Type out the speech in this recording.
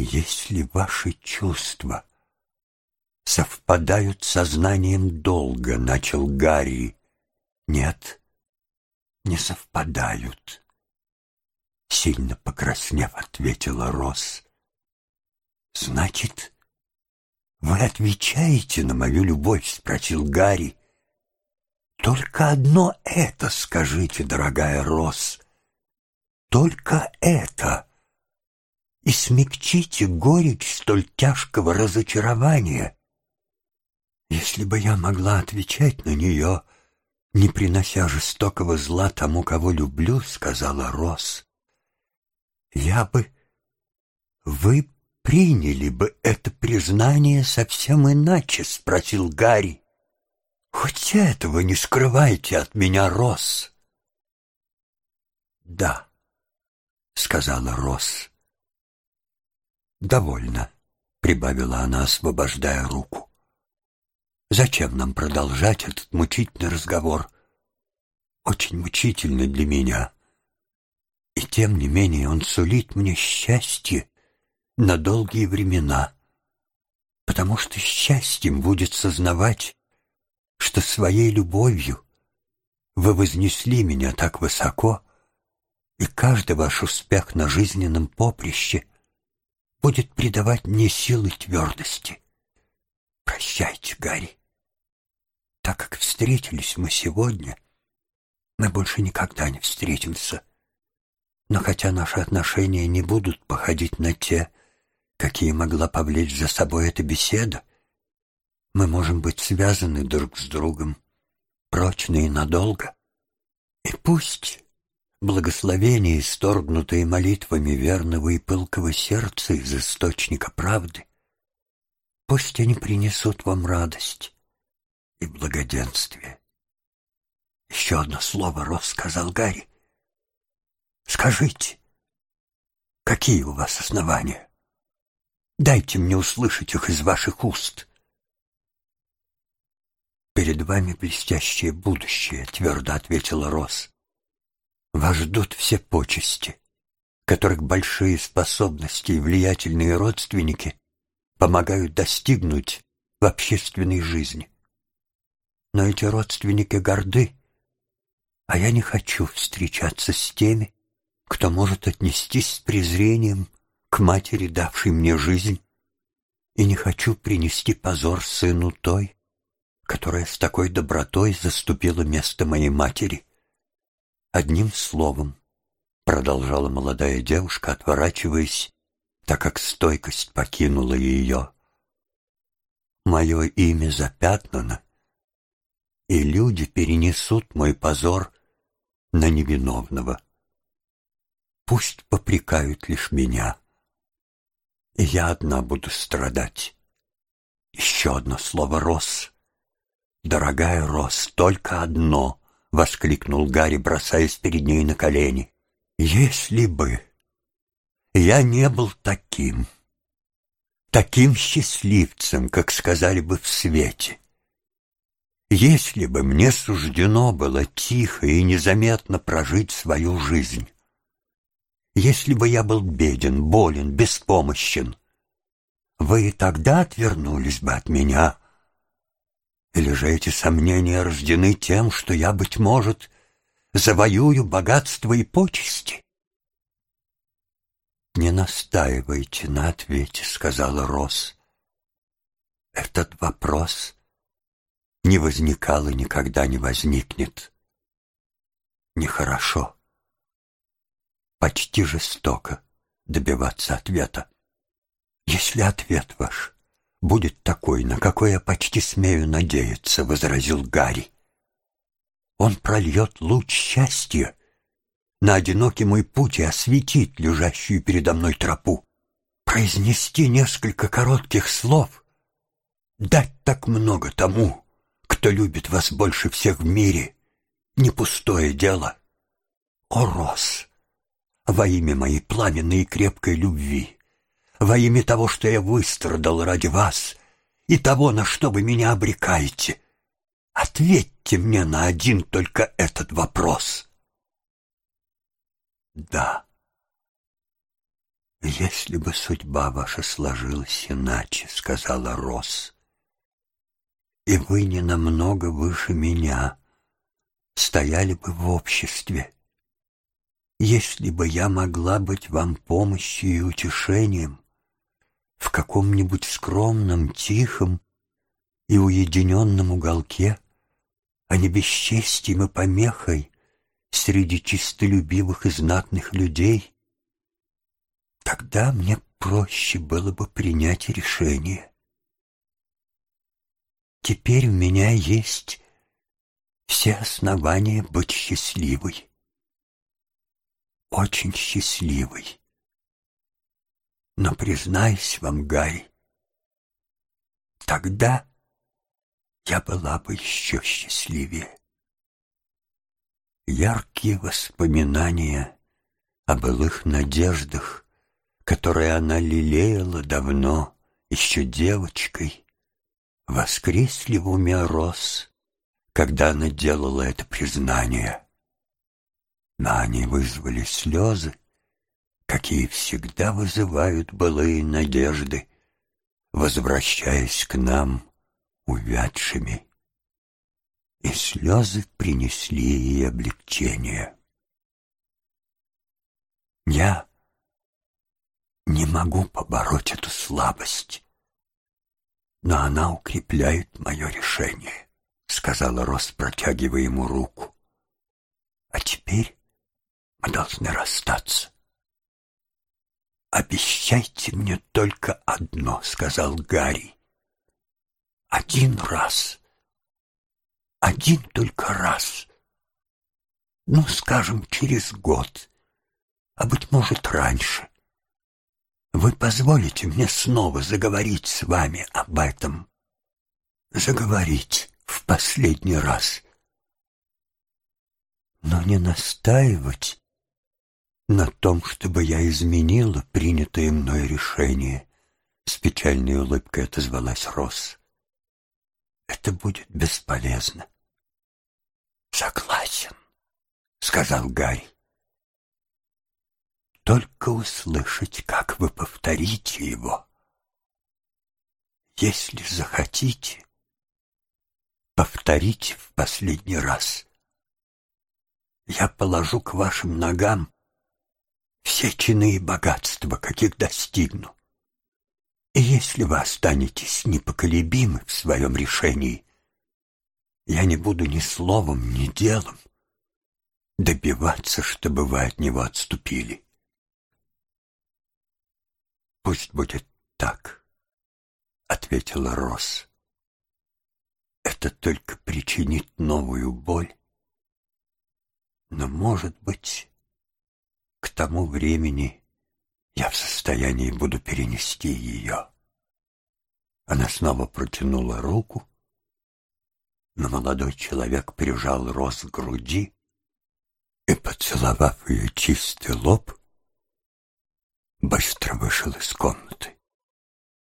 Если ваши чувства совпадают с сознанием долга, начал Гарри. Нет, не совпадают. Сильно покраснев, ответила Росс. Значит, вы отвечаете на мою любовь? Спросил Гарри. Только одно это скажите, дорогая Росс. Только это. И смягчите горечь столь тяжкого разочарования. Если бы я могла отвечать на нее, не принося жестокого зла тому, кого люблю, сказала Росс, вы приняли бы это признание совсем иначе, спросил Гарри. Хоть этого не скрывайте от меня, Росс. Да, сказала Росс. «Довольно», — прибавила она, освобождая руку. «Зачем нам продолжать этот мучительный разговор? Очень мучительный для меня. И тем не менее он сулит мне счастье на долгие времена, потому что счастьем будет сознавать, что своей любовью вы вознесли меня так высоко, и каждый ваш успех на жизненном поприще будет придавать мне силы твердости. Прощайте, Гарри. Так как встретились мы сегодня, мы больше никогда не встретимся. Но хотя наши отношения не будут походить на те, какие могла повлечь за собой эта беседа, мы можем быть связаны друг с другом, прочно и надолго. И пусть благословения, исторгнутые молитвами верного и пылкого сердца из источника правды, пусть они принесут вам радость и благоденствие. Еще одно слово, Росс, сказал Гарри. Скажите, какие у вас основания? Дайте мне услышать их из ваших уст. Перед вами блестящее будущее, твердо ответила Росс. Вас ждут все почести, которых большие способности и влиятельные родственники помогают достигнуть в общественной жизни. Но эти родственники горды, а я не хочу встречаться с теми, кто может отнестись с презрением к матери, давшей мне жизнь, и не хочу принести позор сыну той, которая с такой добротой заступила место моей матери. Одним словом, продолжала молодая девушка, отворачиваясь, так как стойкость покинула ее, мое имя запятнано, и люди перенесут мой позор на невиновного. Пусть попрекают лишь меня, и я одна буду страдать. Еще одно слово, Росс. Дорогая Росс, только одно, — воскликнул Гарри, бросаясь перед ней на колени. Если бы я не был таким счастливцем, как сказали бы в свете, если бы мне суждено было тихо и незаметно прожить свою жизнь, если бы я был беден, болен, беспомощен, вы и тогда отвернулись бы от меня. Или же эти сомнения рождены тем, что я, быть может, завоюю богатство и почести? «Не настаивайте на ответе», — сказала Росс. «Этот вопрос не возникал и никогда не возникнет. Нехорошо, почти жестоко добиваться ответа. Если ответ ваш будет такой, на какой я почти смею надеяться, — возразил Гарри, — он прольет луч счастья на одинокий мой путь и осветит лежащую передо мной тропу. Произнести несколько коротких слов, дать так много тому, кто любит вас больше всех в мире, не пустое дело. О, Росс, во имя моей пламенной и крепкой любви, во имя того, что я выстрадал ради вас, и того, на что вы меня обрекаете, ответьте мне на один только этот вопрос. Да, «Если бы судьба ваша сложилась иначе, — сказала Росс, — и вы не намного выше меня стояли бы в обществе, если бы я могла быть вам помощью и утешением в каком-нибудь скромном, тихом и уединенном уголке, а не бесчестием и помехой среди чистолюбивых и знатных людей, тогда мне проще было бы принять решение. Теперь у меня есть все основания быть счастливой, очень счастливой. Но, признаюсь вам, Гарри, тогда я была бы еще счастливее». Яркие воспоминания о былых надеждах, которые она лелеяла давно, еще девочкой, воскресли в уме Росс, когда она делала это признание. Но они вызвали слезы, какие всегда вызывают былые надежды, возвращаясь к нам увядшими. И слезы принесли ей облегчение. «Я не могу побороть эту слабость, но она укрепляет мое решение», — сказала Росс, протягивая ему руку. «А теперь мы должны расстаться». «Обещайте мне только одно», — сказал Гарри. «Один раз. Один только раз. Ну, скажем, через год, а, быть может, раньше. Вы позволите мне снова заговорить с вами об этом? Заговорить в последний раз. Но не настаивать на том, чтобы я изменила принятое мной решение», — с печальной улыбкой отозвалась Росс. «Это будет бесполезно». «Согласен», — сказал Гарри. «Только услышать, как вы повторите его. Если захотите, повторите в последний раз. Я положу к вашим ногам все чины и богатства, каких достигну. И если вы останетесь непоколебимы в своем решении, я не буду ни словом, ни делом добиваться, чтобы вы от него отступили». «Пусть будет так», — ответила Росс. «Это только причинит новую боль, но, может быть, к тому времени я в состоянии буду перенести ее». Она снова протянула руку, но молодой человек прижал Росс к груди и, поцеловав ее чистый лоб, быстро вышел из комнаты.